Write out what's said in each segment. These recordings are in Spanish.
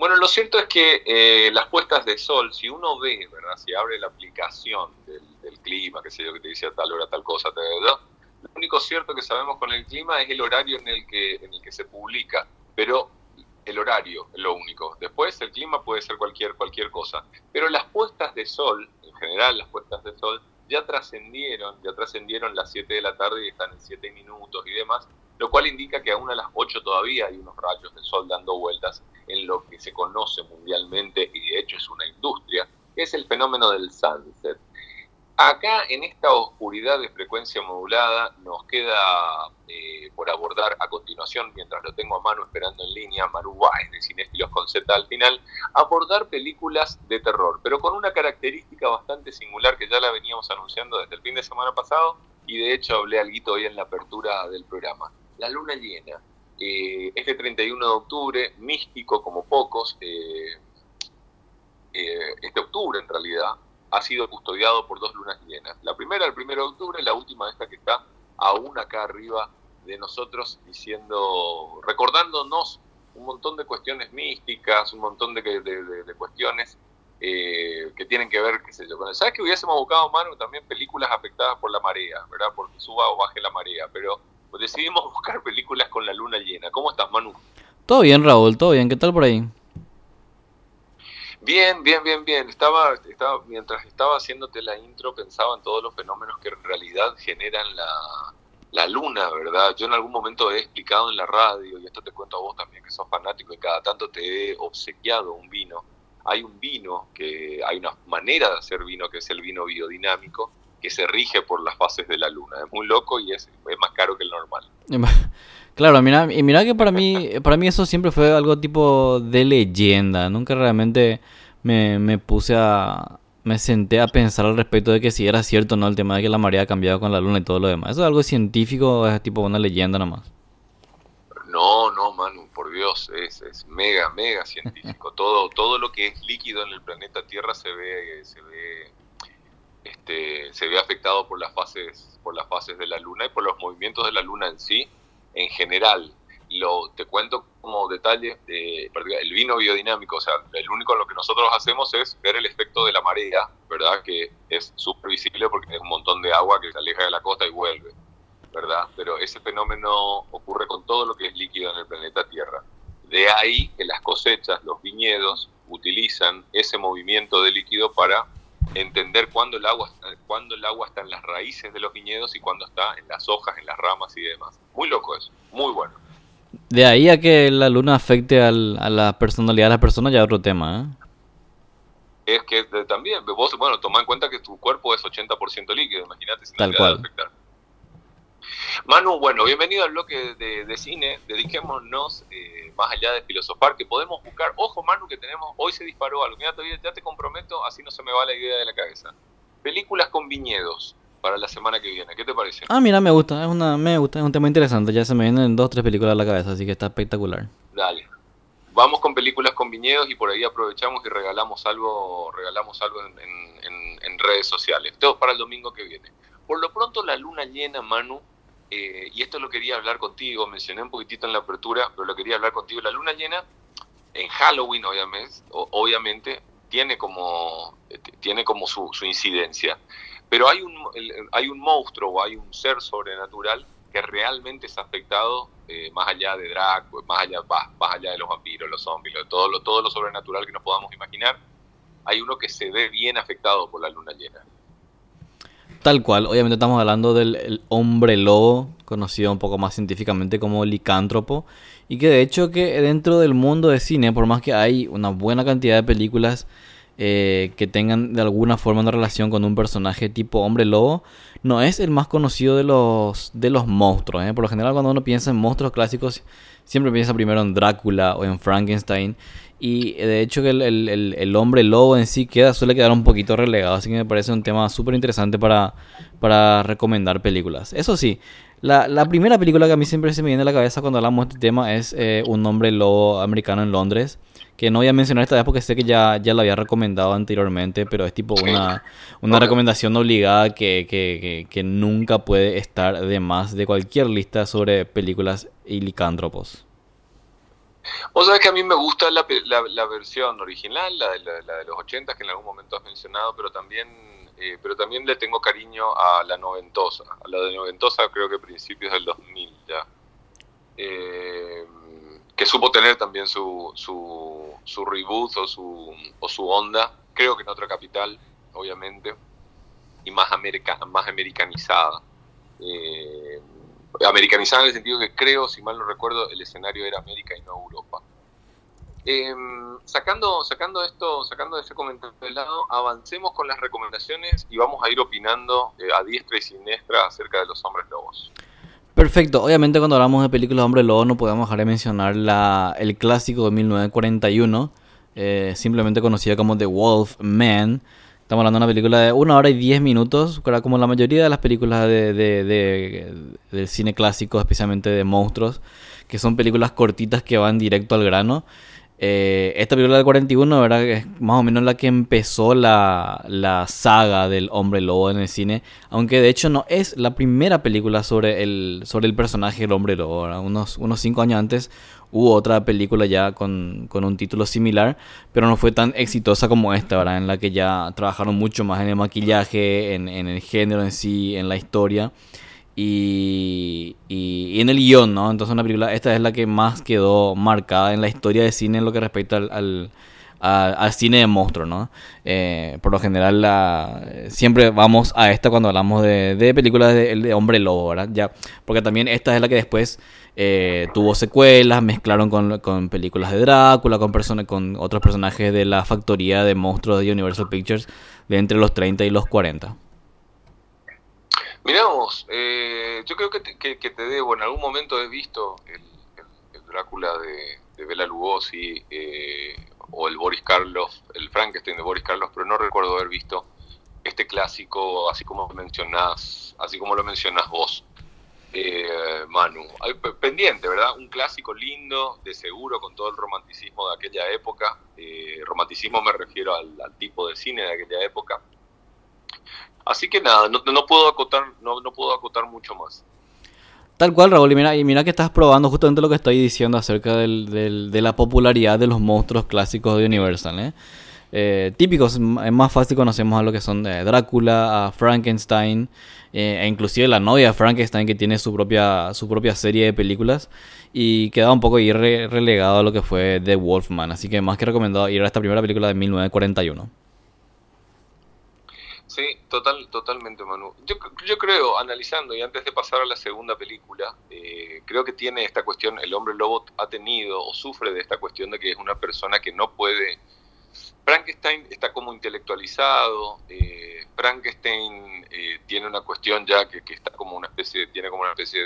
Bueno, lo cierto es que las puestas de sol, si uno ve, ¿verdad? Si abre la aplicación del clima, qué sé yo, que te dice a tal hora tal cosa, lo único cierto que sabemos con el clima es el horario en el que se publica, pero el horario es lo único. Después el clima puede ser cualquier cosa, pero las puestas de sol, en general las puestas de sol, ya trascendieron las 7 de la tarde y están en 7 minutos y demás, lo cual indica que aún a las 8 todavía hay unos rayos de sol dando vueltas en lo que se conoce mundialmente, y de hecho es una industria, que es el fenómeno del sunset. Acá, en esta oscuridad de frecuencia modulada, nos queda por abordar a continuación, mientras lo tengo a Manu esperando en línea, Manu Báez de Cinéfilos con Z al final, abordar películas de terror, pero con una característica bastante singular que ya la veníamos anunciando desde el fin de semana pasado, y de hecho hablé algo hoy en la apertura del programa. La luna llena. Este 31 de octubre, místico como pocos, este octubre en realidad, ha sido custodiado por 2 lunas llenas. La primera el 1 de octubre, la última esta que está aún acá arriba de nosotros, recordándonos un montón de cuestiones místicas, un montón de cuestiones que tienen que ver, qué sé yo, con ¿sabes que hubiésemos buscado, Manu, también películas afectadas por la marea, ¿verdad? Porque suba o baje la marea, pero decidimos buscar películas con la luna llena. ¿Cómo estás, Manu? Todo bien, Raúl, todo bien. ¿Qué tal por ahí? Bien. Mientras estaba haciéndote la intro, pensaba en todos los fenómenos que en realidad generan la luna, ¿verdad? Yo en algún momento he explicado en la radio, y esto te cuento a vos también, que sos fanático, y cada tanto te he obsequiado un vino. Hay una manera de hacer vino, que es el vino biodinámico, que se rige por las fases de la luna. Es muy loco y es más caro que el normal. Claro, mira que para mí eso siempre fue algo tipo de leyenda. Nunca realmente me senté a pensar al respecto de que si era cierto o no el tema de que la marea ha cambiado con la luna y todo lo demás. ¿Eso es algo científico o es tipo una leyenda nomás? No, Manu, por Dios, es mega científico. Todo lo que es líquido en el planeta Tierra se ve afectado por las fases de la luna y por los movimientos de la luna en sí. En general, te cuento como detalle, el vino biodinámico, o sea, el único lo que nosotros hacemos es ver el efecto de la marea, ¿verdad? Que es súper visible porque es un montón de agua que se aleja de la costa y vuelve, ¿verdad? Pero ese fenómeno ocurre con todo lo que es líquido en el planeta Tierra. De ahí que las cosechas, los viñedos, utilizan ese movimiento de líquido para entender cuándo el agua está en las raíces de los viñedos y cuándo está en las hojas, en las ramas y demás. Muy loco eso, muy bueno. De ahí a que la luna afecte a la personalidad de las personas ya es otro tema, Es que también, vos, tomá en cuenta que tu cuerpo es 80% líquido, imagínate si no Tal te va a cual. afectar. Manu, bueno, bienvenido al bloque de cine. Dediquémonos, más allá de filosofar, que podemos buscar. Ojo, Manu, que hoy se disparó algo. Mira, ya te comprometo, así no se me va la idea de la cabeza. Películas con viñedos para la semana que viene. ¿Qué te parece? Mira, me gusta, es un tema interesante. Ya se me vienen 2, 3 películas a la cabeza, así que está espectacular. Dale. Vamos con películas con viñedos y por ahí aprovechamos y regalamos algo en redes sociales. Todo para el domingo que viene. Por lo pronto, la luna llena, Manu, y esto lo quería hablar contigo, mencioné un poquitito en la apertura, pero lo quería hablar contigo. La luna llena, en Halloween, obviamente tiene como su incidencia. Pero hay un monstruo o hay un ser sobrenatural que realmente es afectado, más allá de Drácula, más allá de los vampiros, los zombies, todo lo sobrenatural que nos podamos imaginar. Hay uno que se ve bien afectado por la luna llena. Tal cual, obviamente estamos hablando del hombre lobo, conocido un poco más científicamente como licántropo, y que de hecho que dentro del mundo de cine, por más que hay una buena cantidad de películas que tengan de alguna forma una relación con un personaje tipo hombre lobo, no es el más conocido de los monstruos. Por lo general, cuando uno piensa en monstruos clásicos, siempre piensa primero en Drácula o en Frankenstein. Y de hecho que el hombre lobo en sí suele quedar un poquito relegado. Así que me parece un tema súper interesante para recomendar películas. Eso sí, la primera película que a mí siempre se me viene a la cabeza cuando hablamos de este tema es Un hombre lobo americano en Londres. Que no voy a mencionar esta vez porque sé que ya lo había recomendado anteriormente, pero es tipo una recomendación obligada que nunca puede estar de más de cualquier lista sobre películas y licántropos. Vos sabés que a mí me gusta la versión original, la de los 80 que en algún momento has mencionado, pero también le tengo cariño a la noventosa. A la de noventosa creo que principios del 2000 ya. Que supo tener también su reboot o su onda, creo que en otra capital, obviamente, y más americanizada. Americanizada en el sentido que creo, si mal no recuerdo, el escenario era América y no Europa. Sacando ese comentario de lado, avancemos con las recomendaciones y vamos a ir opinando a diestra y siniestra acerca de los hombres lobos. Perfecto, obviamente cuando hablamos de películas de hombre lobo no podemos dejar de mencionar el clásico de 1941, simplemente conocida como The Wolf Man. Estamos hablando de una película de 1 hora y 10 minutos, como la mayoría de las películas del cine clásico, especialmente de monstruos, que son películas cortitas que van directo al grano. Esta película del 41, ¿verdad? Es más o menos la que empezó la saga del hombre lobo en el cine, aunque de hecho no es la primera película sobre el personaje del hombre lobo, ¿verdad? Unos 5 años antes hubo otra película ya con un título similar, pero no fue tan exitosa como esta, ¿verdad? En la que ya trabajaron mucho más en el maquillaje, en el género en sí, en la historia y en el guión, ¿no? Entonces esta es la que más quedó marcada en la historia de cine en lo que respecta al cine de monstruos, ¿no? Por lo general siempre vamos a esta cuando hablamos de películas de hombre lobo, ¿verdad? Ya, porque también esta es la que después tuvo secuelas, mezclaron con películas de Drácula, con otros personajes de la factoría de monstruos de Universal Pictures de entre los 30 y los 40. Miramos, yo creo que te debo, en algún momento he visto el Drácula de Bela Lugosi o el Boris Karloff, el Frankenstein de Boris Karloff, pero no recuerdo haber visto este clásico, así como lo mencionás vos, Manu. Pendiente, ¿verdad? Un clásico lindo, de seguro, con todo el romanticismo de aquella época. Romanticismo me refiero al tipo de cine de aquella época. Así que nada, no puedo acotar mucho más. Tal cual, Raúl, y mira que estás probando justamente lo que estoy diciendo acerca de la popularidad de los monstruos clásicos de Universal, típicos, es más fácil conocemos a lo que son de Drácula, a Frankenstein, e inclusive la novia de Frankenstein, que tiene su propia serie de películas, y queda un poco relegado a lo que fue The Wolfman, así que más que recomendado ir a esta primera película de 1941. Sí, totalmente, Manu. Yo creo, analizando y antes de pasar a la segunda película, creo que tiene esta cuestión, el hombre lobo ha tenido o sufre de esta cuestión de que es una persona que no puede. Frankenstein está como intelectualizado, Frankenstein tiene una cuestión ya que está como una especie, tiene como una especie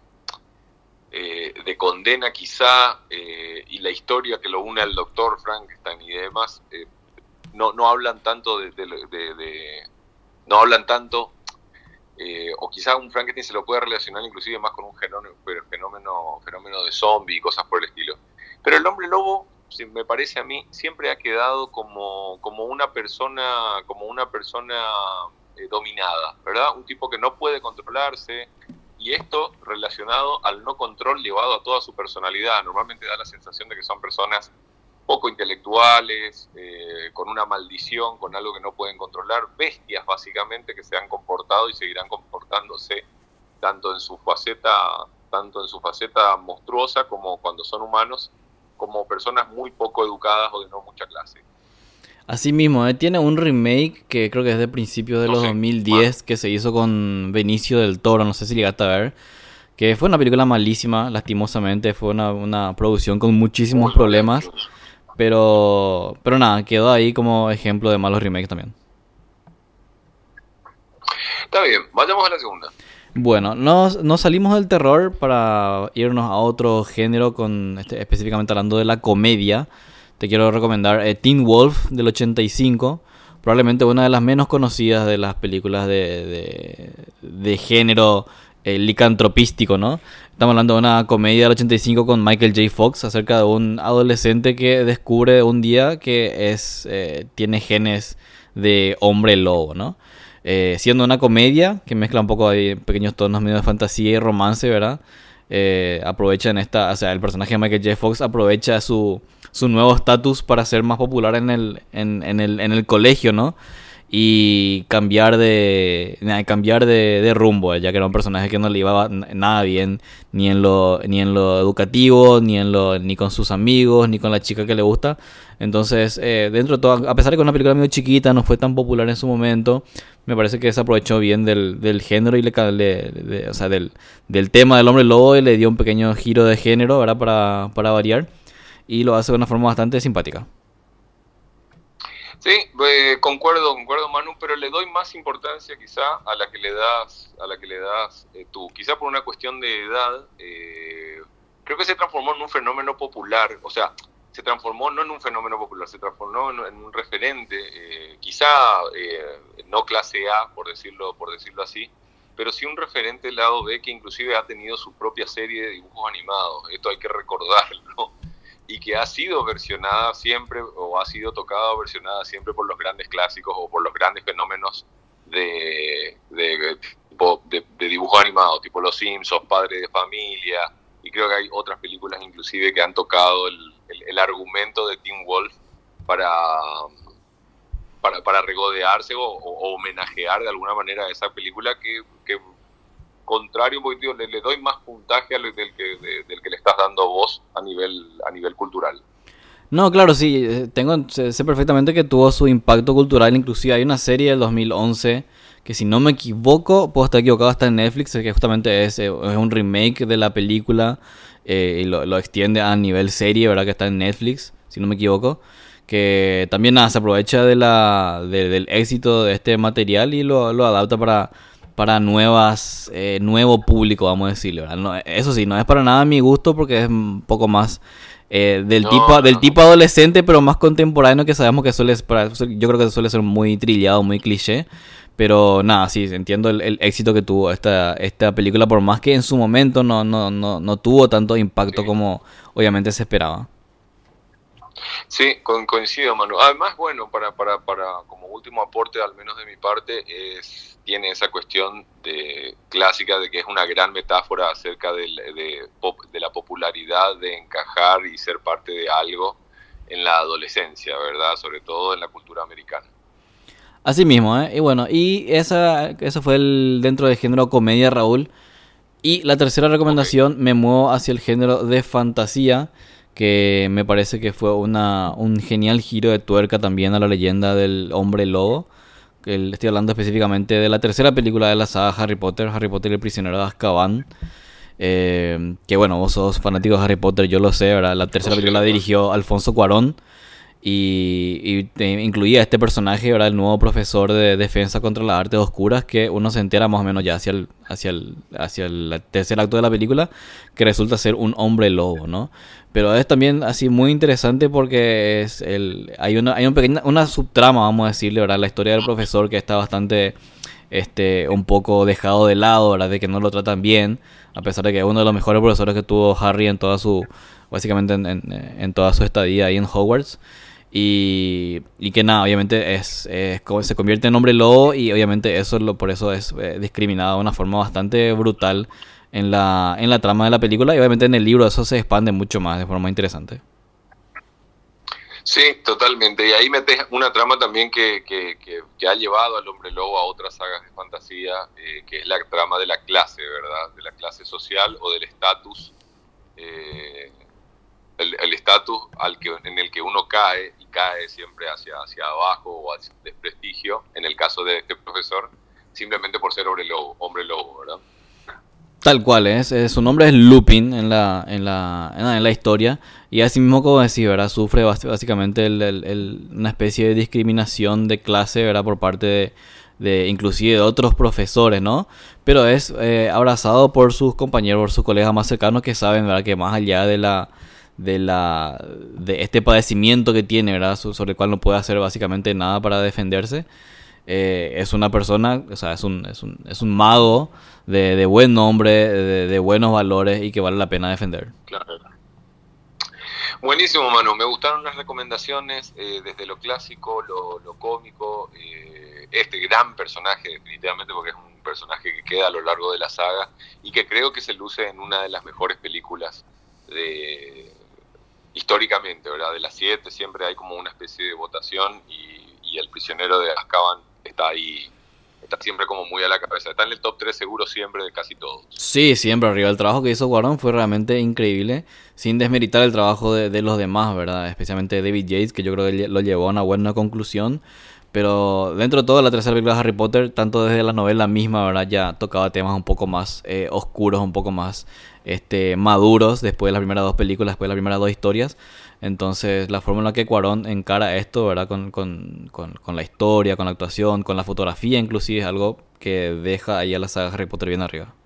de condena quizá, y la historia que lo une al doctor Frankenstein y demás, no hablan tanto no hablan tanto, o quizá un Frankenstein se lo puede relacionar inclusive más con un fenómeno de zombie y cosas por el estilo. Pero el hombre lobo, me parece a mí, siempre ha quedado como una persona dominada, ¿verdad? Un tipo que no puede controlarse, y esto relacionado al no control llevado a toda su personalidad. Normalmente da la sensación de que son personas poco intelectuales, con una maldición, con algo que no pueden controlar, bestias básicamente que se han comportado y seguirán comportándose tanto en su faceta monstruosa como cuando son humanos, como personas muy poco educadas o de no mucha clase. Así mismo, tiene un remake que creo que es de principios de los 2010 que se hizo con Benicio del Toro, no sé si llegaste a ver, que fue una película malísima, lastimosamente, fue una producción con muchísimos problemas. Pero nada, quedó ahí como ejemplo de malos remakes también. Está bien, vayamos a la segunda. Bueno, nos salimos del terror para irnos a otro género, específicamente hablando de la comedia. Te quiero recomendar Teen Wolf del 85, probablemente una de las menos conocidas de las películas de género licantropístico, ¿no? Estamos hablando de una comedia del 85 con Michael J. Fox acerca de un adolescente que descubre un día que tiene genes de hombre lobo, ¿no? Siendo una comedia que mezcla un poco ahí pequeños tonos medio de fantasía y romance, ¿verdad? aprovecha o sea, el personaje de Michael J. Fox aprovecha su nuevo estatus para ser más popular en el colegio, ¿no? Y cambiar de rumbo, ya que era un personaje que no le iba nada bien, ni en lo educativo, ni con sus amigos, ni con la chica que le gusta. Entonces, dentro de todo, a pesar de que es una película muy chiquita, no fue tan popular en su momento, me parece que se aprovechó bien del género y o sea, del tema del hombre lobo, y le dio un pequeño giro de género, ¿verdad? Para variar, y lo hace de una forma bastante simpática. Sí, concuerdo, Manu, pero le doy más importancia quizá a la que le das tú, quizá por una cuestión de edad. Creo que se transformó en un fenómeno popular, o sea, se transformó no en un fenómeno popular, se transformó en un referente, quizá no clase A, por decirlo así, pero sí un referente del lado B que inclusive ha tenido su propia serie de dibujos animados. Esto hay que recordarlo. Y que ha sido versionada siempre, o ha sido tocada o versionada siempre por los grandes clásicos o por los grandes fenómenos de dibujos animados, tipo Los Simpsons, Padre de Familia, y creo que hay otras películas inclusive que han tocado el argumento de Teen Wolf para regodearse o homenajear de alguna manera a esa película que contrario un poquito, le doy más puntaje del que le estás dando vos a nivel cultural. No, claro, sí, sé perfectamente que tuvo su impacto cultural. Inclusive hay una serie del 2011 que, si no me equivoco, puedo estar equivocado, está en Netflix, que justamente es un remake de la película, y lo extiende a nivel serie, ¿verdad? Que está en Netflix, si no me equivoco, que también se aprovecha del éxito de este material y lo adapta para nuevo público, vamos a decirlo, ¿verdad? No, eso sí, no es para nada mi gusto, porque es un poco más del tipo adolescente, pero más contemporáneo, que sabemos que yo creo que suele ser muy trillado, muy cliché. Pero nada, sí, entiendo el éxito que tuvo esta película, por más que en su momento no tuvo tanto impacto, sí, como obviamente se esperaba. Sí, coincido, Manu. Además, bueno, para como último aporte, al menos de mi parte, tiene esa cuestión clásica de que es una gran metáfora acerca de la popularidad de encajar y ser parte de algo en la adolescencia, ¿verdad? Sobre todo en la cultura americana. Así mismo, ¿eh? Y bueno, eso fue dentro del género comedia, Raúl. Y la tercera recomendación, me muevo hacia el género de fantasía, que me parece que fue un genial giro de tuerca también a la leyenda del hombre lobo. Estoy hablando específicamente de la tercera película de la saga Harry Potter y el prisionero de Azkaban. Que bueno, vos sos fanático de Harry Potter, yo lo sé, ¿verdad? La tercera película la dirigió Alfonso Cuarón. Y incluía a este personaje, ¿verdad? El nuevo profesor de defensa contra las artes oscuras, que uno se entera más o menos ya hacia el tercer acto de la película, que resulta ser un hombre lobo, ¿no? Pero es también así muy interesante porque hay una subtrama, vamos a decirle, ¿verdad? La historia del profesor, que está bastante un poco dejado de lado, ¿verdad? De que no lo tratan bien, a pesar de que es uno de los mejores profesores que tuvo Harry básicamente en toda su estadía ahí en Hogwarts. Y que nada, obviamente se convierte en hombre lobo, y obviamente por eso es discriminado de una forma bastante brutal en la trama de la película, y obviamente en el libro eso se expande mucho más de forma interesante. Sí, totalmente. Y ahí metes una trama también que ha llevado al hombre lobo a otras sagas de fantasía, que es la trama de la clase, ¿verdad? De la clase social o del estatus. El estatus en el que uno cae siempre hacia abajo o hacia desprestigio, en el caso de este profesor, simplemente por ser hombre lobo, ¿verdad? Tal cual, su nombre es Lupin en la historia, y así mismo, como decís, ¿verdad? Sufre básicamente una especie de discriminación de clase, ¿verdad? Por parte de inclusive de otros profesores, ¿no? Pero es abrazado por sus compañeros, por sus colegas más cercanos, que saben, ¿verdad? Que más allá de este padecimiento que tiene, ¿verdad? Sobre el cual no puede hacer básicamente nada para defenderse. Es una persona, o sea, es un mago de buen nombre, de buenos valores, y que vale la pena defender. Claro. Buenísimo, Manu. Me gustaron las recomendaciones, desde lo clásico, lo cómico, este gran personaje, definitivamente, porque es un personaje que queda a lo largo de la saga y que creo que se luce en una de las mejores películas históricamente, ¿verdad? De las 7 siempre hay como una especie de votación y El prisionero de Azkaban está ahí, está siempre como muy a la cabeza. Está en el top 3 seguro siempre de casi todos. Sí, siempre arriba. El trabajo que hizo Cuarón fue realmente increíble, sin desmeritar el trabajo de los demás, ¿verdad? Especialmente David Yates, que yo creo que lo llevó a una buena conclusión. Pero dentro de todo, la tercera película de Harry Potter, tanto desde la novela misma, ¿verdad? Ya tocaba temas un poco más oscuros, un poco más maduros después de las primeras dos películas, después de las primeras dos historias. Entonces, la forma en la que Cuarón encara esto, ¿verdad? Con la historia, con la actuación, con la fotografía inclusive, es algo que deja ahí a la saga Harry Potter bien arriba.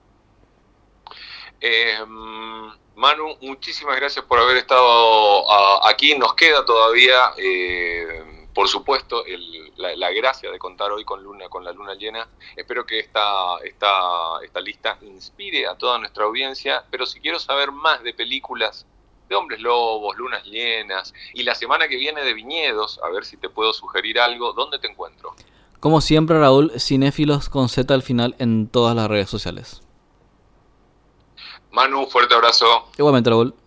Manu, muchísimas gracias por haber estado aquí. Nos queda todavía, por supuesto, la gracia de contar hoy con la luna llena. Espero que esta lista inspire a toda nuestra audiencia, pero si quiero saber más de películas de hombres lobos, lunas llenas, y la semana que viene de viñedos, a ver si te puedo sugerir algo, ¿dónde te encuentro? Como siempre, Raúl, cinéfilos con Z al final en todas las redes sociales. Manu, fuerte abrazo. Igualmente, Raúl.